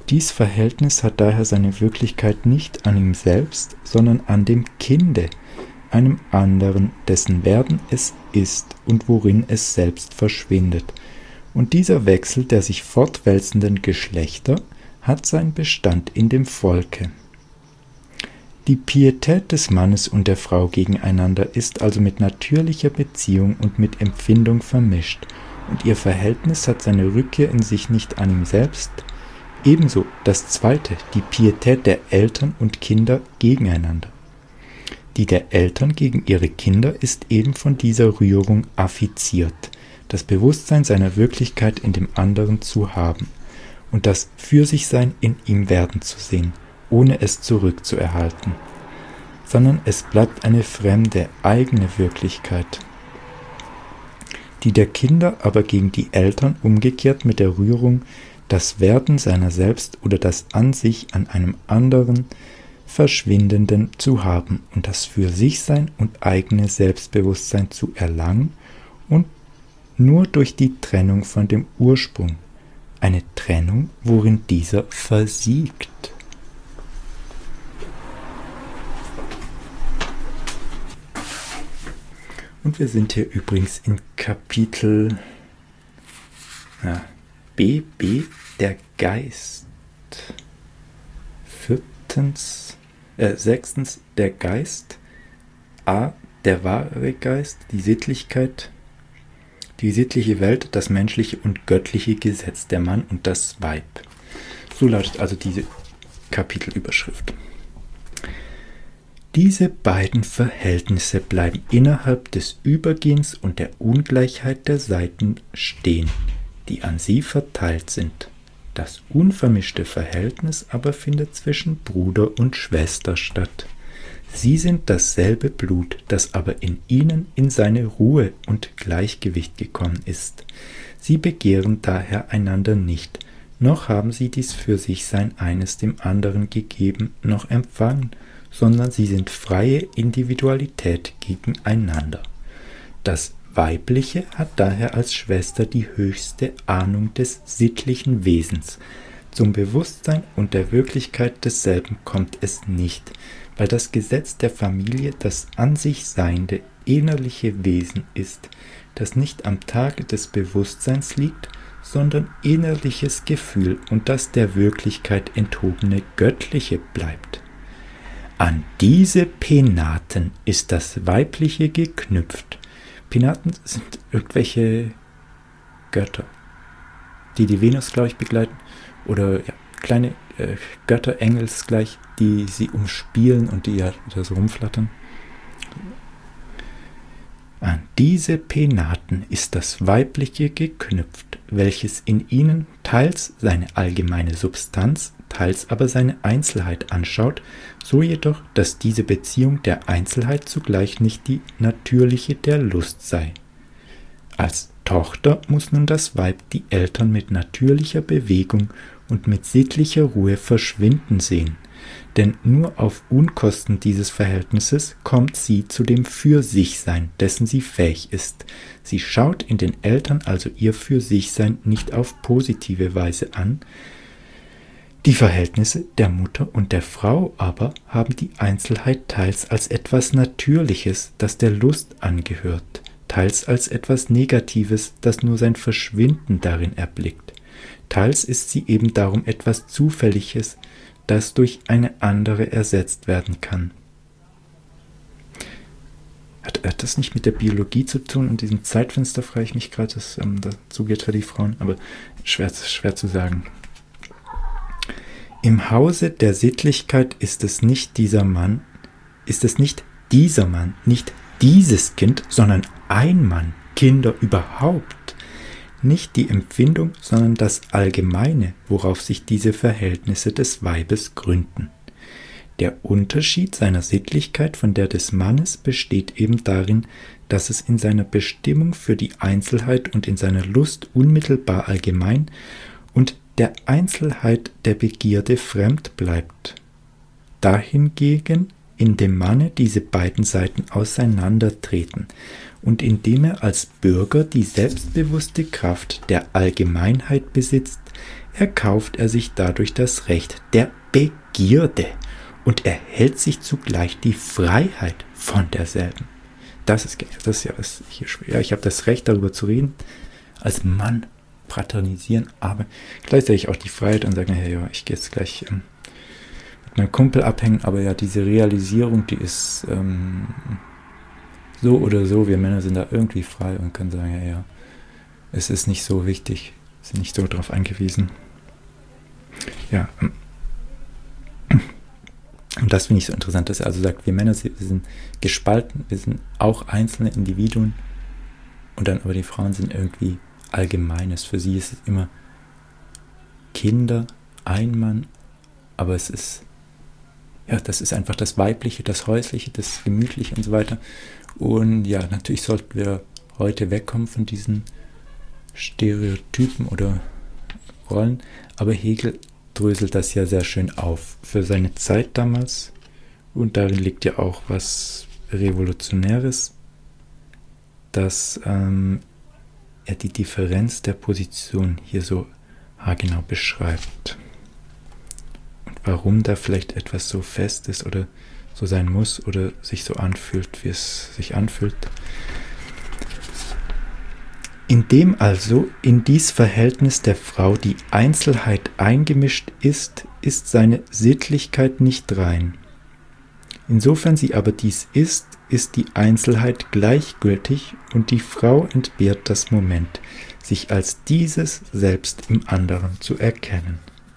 Dies Verhältnis hat daher seine Wirklichkeit nicht an ihm selbst, sondern an dem Kinde, einem anderen, dessen Werden es ist und worin es selbst verschwindet. Und dieser Wechsel der sich fortwälzenden Geschlechter hat seinen Bestand in dem Volke. Die Pietät des Mannes und der Frau gegeneinander ist also mit natürlicher Beziehung und mit Empfindung vermischt, und ihr Verhältnis hat seine Rückkehr in sich nicht an ihm selbst. Ebenso das zweite, die Pietät der Eltern und Kinder gegeneinander. Die der Eltern gegen ihre Kinder ist eben von dieser Rührung affiziert, das Bewusstsein seiner Wirklichkeit in dem anderen zu haben und das Für-sich-Sein in ihm werden zu sehen, ohne es zurückzuerhalten, sondern es bleibt eine fremde, eigene Wirklichkeit. Die der Kinder aber gegen die Eltern umgekehrt mit der Rührung das Werden seiner selbst oder das an sich an einem anderen Verschwindenden zu haben und das Für-sich-Sein und eigene Selbstbewusstsein zu erlangen und nur durch die Trennung von dem Ursprung, eine Trennung, worin dieser versiegt. Und wir sind hier übrigens in Kapitel ja, B, B, der Geist. Viertens, äh, sechstens, der Geist. A, der wahre Geist, die Sittlichkeit, die sittliche Welt, das menschliche und göttliche Gesetz, der Mann und das Weib. So lautet also diese Kapitelüberschrift. Diese beiden Verhältnisse bleiben innerhalb des Übergehens und der Ungleichheit der Seiten stehen, die an sie verteilt sind. Das unvermischte Verhältnis aber findet zwischen Bruder und Schwester statt. Sie sind dasselbe Blut, das aber in ihnen in seine Ruhe und Gleichgewicht gekommen ist. Sie begehren daher einander nicht, noch haben sie dies für sich sein eines dem anderen gegeben, noch empfangen, sondern sie sind freie Individualität gegeneinander. Das Weibliche hat daher als Schwester die höchste Ahnung des sittlichen Wesens. Zum Bewusstsein und der Wirklichkeit desselben kommt es nicht, weil das Gesetz der Familie das an sich seiende innerliche Wesen ist, das nicht am Tage des Bewusstseins liegt, sondern innerliches Gefühl und das der Wirklichkeit enthobene Göttliche bleibt. An diese Penaten ist das Weibliche geknüpft. Penaten sind irgendwelche Götter, die die Venus, glaube ich, begleiten, oder ja, kleine äh, Götter, Engelsgleich, die sie umspielen und die ja da so rumflattern. An diese Penaten ist das Weibliche geknüpft, welches in ihnen teils seine allgemeine Substanz, teils aber seine Einzelheit anschaut, so jedoch, dass diese Beziehung der Einzelheit zugleich nicht die natürliche der Lust sei. Als Tochter muss nun das Weib die Eltern mit natürlicher Bewegung und mit sittlicher Ruhe verschwinden sehen, denn nur auf Unkosten dieses Verhältnisses kommt sie zu dem Für-sich-Sein, dessen sie fähig ist. Sie schaut in den Eltern also ihr Für-sich-Sein nicht auf positive Weise an. Die Verhältnisse der Mutter und der Frau aber haben die Einzelheit teils als etwas Natürliches, das der Lust angehört, teils als etwas Negatives, das nur sein Verschwinden darin erblickt. Teils ist sie eben darum etwas Zufälliges, das durch eine andere ersetzt werden kann. Hat, hat das nicht mit der Biologie zu tun? In diesem Zeitfenster frage ich mich gerade, dass ähm, dazu geht für die Frauen, aber schwer, schwer zu sagen. Im Hause der Sittlichkeit ist es nicht dieser Mann, ist es nicht dieser Mann, nicht dieses Kind, sondern ein Mann, Kinder überhaupt. Nicht die Empfindung, sondern das Allgemeine, worauf sich diese Verhältnisse des Weibes gründen. Der Unterschied seiner Sittlichkeit von der des Mannes besteht eben darin, dass es in seiner Bestimmung für die Einzelheit und in seiner Lust unmittelbar allgemein und der Einzelheit der Begierde fremd bleibt. Dahingegen in dem Manne diese beiden Seiten auseinandertreten und indem er als Bürger die selbstbewusste Kraft der Allgemeinheit besitzt, erkauft er sich dadurch das Recht der Begierde und erhält sich zugleich die Freiheit von derselben. Das ist, das ist ja was hier schwer. Ja, ich habe das Recht, darüber zu reden, als Mann fraternisieren, aber gleichzeitig auch die Freiheit und sagen, hey, ja, ich gehe jetzt gleich ähm, mit meinem Kumpel abhängen, aber ja, diese Realisierung, die ist ähm, so oder so, wir Männer sind da irgendwie frei und können sagen, ja, ja, es ist nicht so wichtig, sind nicht so darauf angewiesen. Ja, ähm, und das finde ich so interessant, dass er also sagt, wir Männer, wir sind gespalten, wir sind auch einzelne Individuen und dann aber die Frauen sind irgendwie Allgemeines. Für sie ist es immer Kinder, ein Mann, aber es ist, ja, das ist einfach das Weibliche, das Häusliche, das Gemütliche und so weiter. Und ja, natürlich sollten wir heute wegkommen von diesen Stereotypen oder Rollen, aber Hegel dröselt das ja sehr schön auf für seine Zeit damals und darin liegt ja auch was Revolutionäres, dass ähm, er die Differenz der Position hier so haargenau beschreibt und warum da vielleicht etwas so fest ist oder so sein muss oder sich so anfühlt, wie es sich anfühlt. Indem also in dies Verhältnis der Frau die Einzelheit eingemischt ist, ist seine Sittlichkeit nicht rein. Insofern sie aber dies ist, ist die Einzelheit gleichgültig und die Frau entbehrt das Moment, sich als dieses selbst im anderen zu erkennen.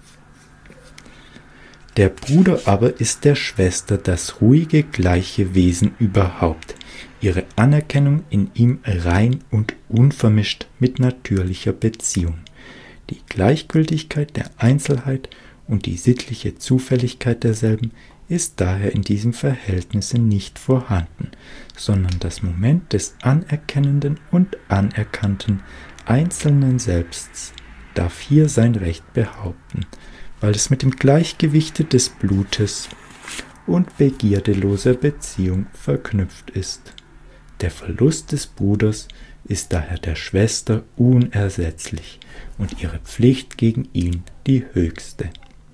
Der Bruder aber ist der Schwester das ruhige, gleiche Wesen überhaupt, ihre Anerkennung in ihm rein und unvermischt mit natürlicher Beziehung, die Gleichgültigkeit der Einzelheit und die sittliche Zufälligkeit derselben ist daher in diesem Verhältnisse nicht vorhanden, sondern das Moment des anerkennenden und anerkannten einzelnen Selbsts darf hier sein Recht behaupten, weil es mit dem Gleichgewichte des Blutes und begierdeloser Beziehung verknüpft ist. Der Verlust des Bruders ist daher der Schwester unersetzlich und ihre Pflicht gegen ihn die höchste.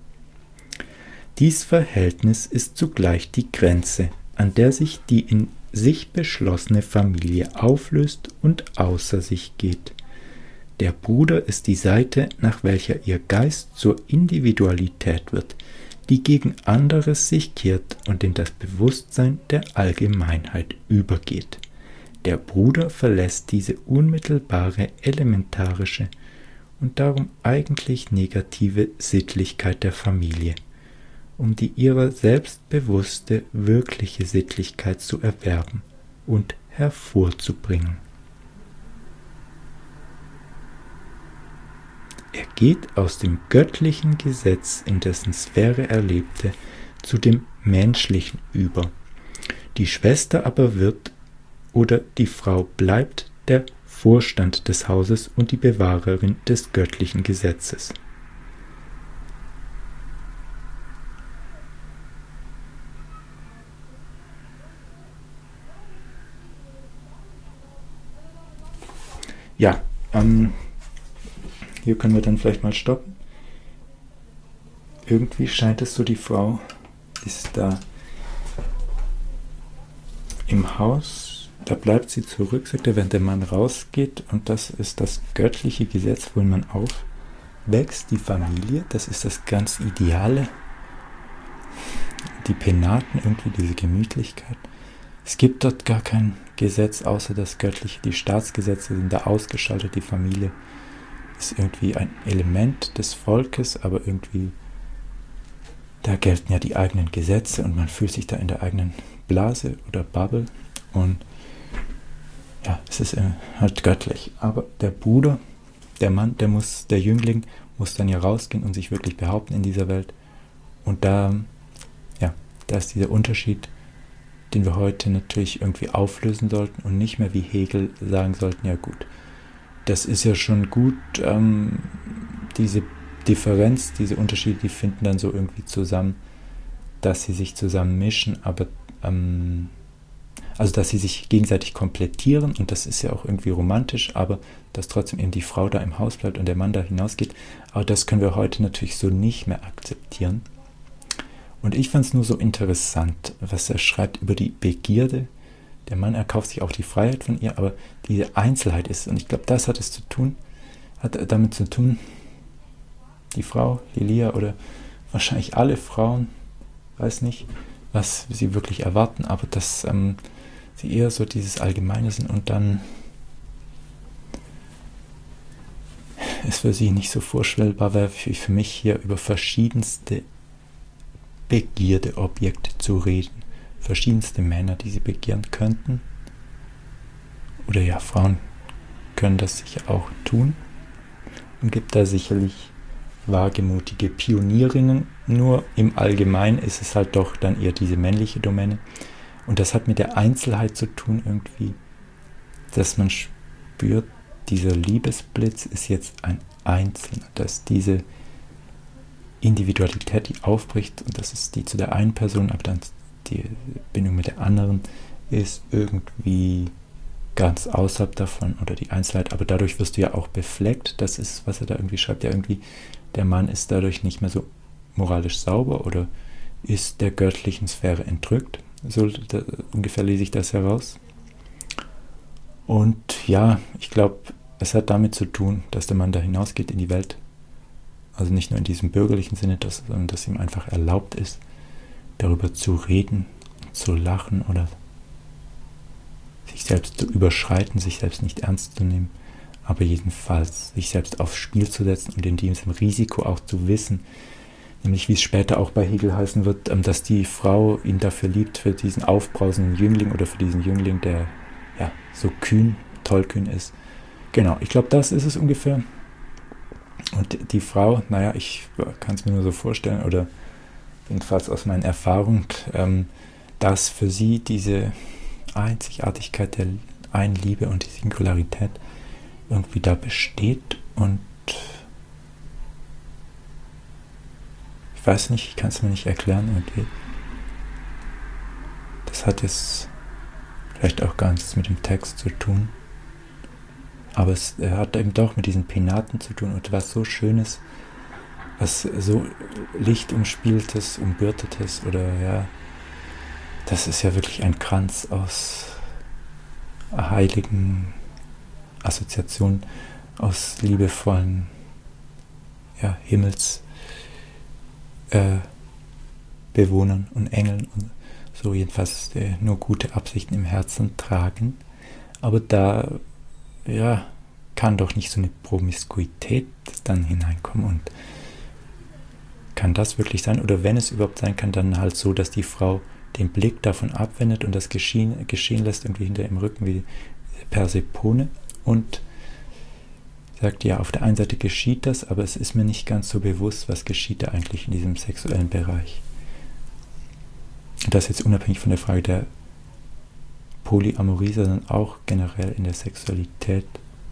Dies Verhältnis ist zugleich die Grenze, an der sich die in sich beschlossene Familie auflöst und außer sich geht. Der Bruder ist die Seite, nach welcher ihr Geist zur Individualität wird, die gegen anderes sich kehrt und in das Bewusstsein der Allgemeinheit übergeht. Der Bruder verlässt diese unmittelbare, elementarische und darum eigentlich negative Sittlichkeit der Familie, um die ihrer selbstbewusste, wirkliche Sittlichkeit zu erwerben und hervorzubringen. Er geht aus dem göttlichen Gesetz, in dessen Sphäre er lebte, zu dem menschlichen über. Die Schwester aber wird oder die Frau bleibt der Vorstand des Hauses und die Bewahrerin des göttlichen Gesetzes. Ja, ähm, hier können wir dann vielleicht mal stoppen. Irgendwie scheint es so, die Frau ist da im Haus, da bleibt sie zurück, sagt er, während der Mann rausgeht, und das ist das göttliche Gesetz, wo man aufwächst, die Familie, das ist das ganz Ideale, die Penaten, irgendwie diese Gemütlichkeit. Es gibt dort gar kein Gesetz außer das göttliche, die Staatsgesetze sind da ausgeschaltet, die Familie ist irgendwie ein Element des Volkes, aber irgendwie da gelten ja die eigenen Gesetze und man fühlt sich da in der eigenen Blase oder Bubble und ja, es ist halt göttlich. Aber der Bruder, der Mann, der muss, der Jüngling muss dann ja rausgehen und sich wirklich behaupten in dieser Welt. Und da, ja, da ist dieser Unterschied, den wir heute natürlich irgendwie auflösen sollten und nicht mehr wie Hegel sagen sollten, ja gut, das ist ja schon gut, ähm, diese Differenz, diese Unterschiede, die finden dann so irgendwie zusammen, dass sie sich zusammen mischen, aber ähm, also dass sie sich gegenseitig komplettieren und das ist ja auch irgendwie romantisch, aber dass trotzdem eben die Frau da im Haus bleibt und der Mann da hinausgeht. Aber das können wir heute natürlich so nicht mehr akzeptieren. Und ich fand es nur so interessant, was er schreibt über die Begierde. Der Mann erkauft sich auch die Freiheit von ihr, aber diese Einzelheit ist, und ich glaube, das hat es zu tun, hat damit zu tun, die Frau, Lilia oder wahrscheinlich alle Frauen, weiß nicht, was sie wirklich erwarten, aber dass ähm, sie eher so dieses Allgemeine sind und dann ist für sie nicht so vorstellbar wäre, für mich hier über verschiedenste Begierdeobjekte zu reden. Verschiedenste Männer, die sie begehren könnten. Oder ja, Frauen können das sicher auch tun. Und gibt da sicherlich wagemutige Pionierinnen. Nur im Allgemeinen ist es halt doch dann eher diese männliche Domäne. Und das hat mit der Einzelheit zu tun irgendwie, dass man spürt, dieser Liebesblitz ist jetzt ein Einzelner, dass diese Individualität, die aufbricht, und das ist die zu der einen Person, aber dann die Bindung mit der anderen ist irgendwie ganz außerhalb davon oder die Einzelheit, aber dadurch wirst du ja auch befleckt, das ist, was er da irgendwie schreibt, ja irgendwie, der Mann ist dadurch nicht mehr so moralisch sauber oder ist der göttlichen Sphäre entrückt, so da, ungefähr lese ich das heraus. Und ja, ich glaube, es hat damit zu tun, dass der Mann da hinausgeht in die Welt. Also nicht nur in diesem bürgerlichen Sinne, dass, sondern dass ihm einfach erlaubt ist, darüber zu reden, zu lachen oder sich selbst zu überschreiten, sich selbst nicht ernst zu nehmen, aber jedenfalls sich selbst aufs Spiel zu setzen und in diesem Risiko auch zu wissen, nämlich wie es später auch bei Hegel heißen wird, dass die Frau ihn dafür liebt, für diesen aufbrausenden Jüngling oder für diesen Jüngling, der ja so kühn, tollkühn ist. Genau, ich glaube, das ist es ungefähr. Und die Frau, naja, ich kann es mir nur so vorstellen, oder jedenfalls aus meinen Erfahrungen, ähm, dass für sie diese Einzigartigkeit der einen Liebe und die Singularität irgendwie da besteht und ich weiß nicht, ich kann es mir nicht erklären irgendwie. Das hat jetzt vielleicht auch gar nichts mit dem Text zu tun. Aber es äh, hat eben doch mit diesen Penaten zu tun und was so Schönes, was so Lichtumspieltes, Umbürtetes oder ja, das ist ja wirklich ein Kranz aus heiligen Assoziationen, aus liebevollen ja, Himmelsbewohnern äh, und Engeln und so jedenfalls äh, nur gute Absichten im Herzen tragen. Aber da ja, kann doch nicht so eine Promiskuität dann hineinkommen und kann das wirklich sein? Oder wenn es überhaupt sein kann, dann halt so, dass die Frau den Blick davon abwendet und das geschehen, geschehen lässt, irgendwie hinter im Rücken wie Persephone und sagt, ja, auf der einen Seite geschieht das, aber es ist mir nicht ganz so bewusst, was geschieht da eigentlich in diesem sexuellen Bereich. Das jetzt unabhängig von der Frage der Polyamorie, sondern auch generell in der Sexualität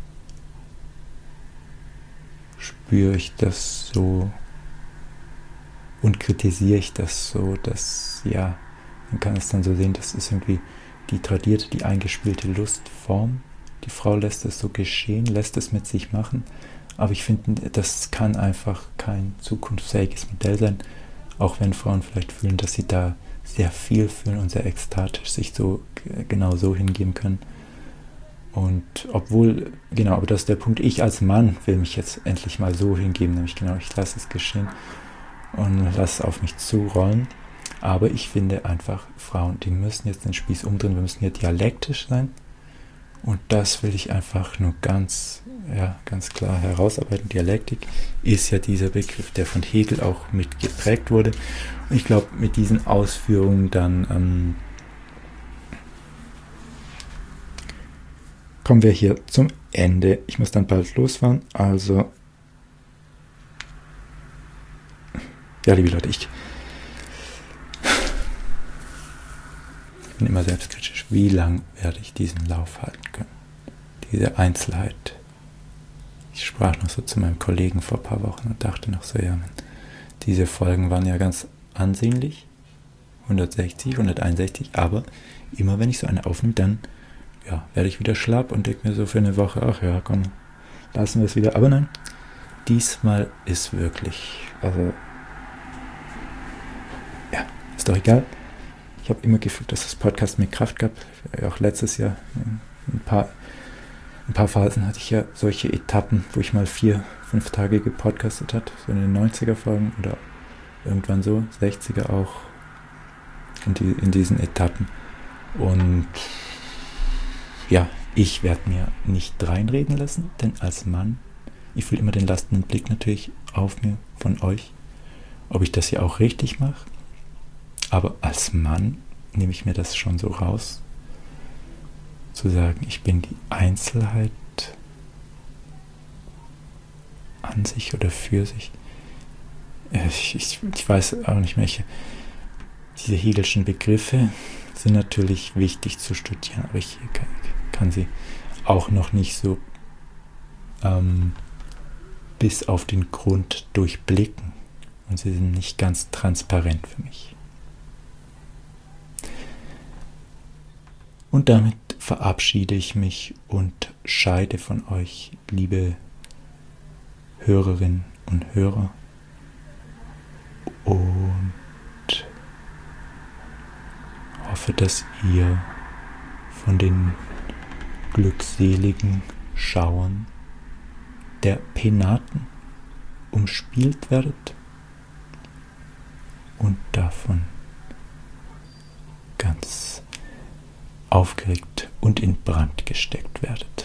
spüre ich das so und kritisiere ich das so, dass, ja, man kann es dann so sehen, das ist irgendwie die tradierte, die eingespielte Lustform. Die Frau lässt es so geschehen, lässt es mit sich machen, aber ich finde, das kann einfach kein zukunftsfähiges Modell sein, auch wenn Frauen vielleicht fühlen, dass sie da sehr viel fühlen und sehr ekstatisch sich so genau so hingeben können. Und obwohl, genau, aber das ist der Punkt, ich als Mann will mich jetzt endlich mal so hingeben, nämlich genau, ich lasse es geschehen und lasse es auf mich zurollen. Aber ich finde einfach, Frauen, die müssen jetzt den Spieß umdrehen, wir müssen hier dialektisch sein. Und das will ich einfach nur ganz, ja, ganz klar herausarbeiten. Dialektik ist ja dieser Begriff, der von Hegel auch mit geprägt wurde. Und ich glaube, mit diesen Ausführungen dann ähm, kommen wir hier zum Ende. Ich muss dann bald losfahren. Also, ja, liebe Leute, ich bin immer selbstkritisch. Wie lang werde ich diesen Lauf halten können? Diese Einzelheit. Ich sprach noch so zu meinem Kollegen vor ein paar Wochen und dachte noch so, ja, diese Folgen waren ja ganz ansehnlich. hundertsechzig, hunderteinundsechzig, aber immer wenn ich so eine aufnehme, dann ja, werde ich wieder schlapp und denke mir so für eine Woche, ach ja, komm, lassen wir es wieder. Aber nein, diesmal ist wirklich, also, ja, ist doch egal. Ich habe immer gefühlt, dass das Podcast mir Kraft gab. Auch letztes Jahr, ein paar, ein paar Phasen hatte ich ja solche Etappen, wo ich mal vier, fünf Tage gepodcastet habe, so in den neunziger-Folgen oder irgendwann so, sechziger auch, in, die, in diesen Etappen. Und ja, ich werde mir nicht reinreden lassen, denn als Mann, ich fühle immer den lastenden Blick natürlich auf mir von euch, ob ich das hier auch richtig mache. Aber als Mann nehme ich mir das schon so raus, zu sagen, ich bin die Einzelheit an sich oder für sich. Ich, ich, ich weiß auch nicht mehr, ich, diese Hegelschen Begriffe sind natürlich wichtig zu studieren, aber ich kann, kann sie auch noch nicht so ähm, bis auf den Grund durchblicken. Und sie sind nicht ganz transparent für mich. Und damit verabschiede ich mich und scheide von euch, liebe Hörerinnen und Hörer. Und hoffe, dass ihr von den glückseligen Schauern der Penaten umspielt werdet und davon ganz aufgeregt und in Brand gesteckt werdet.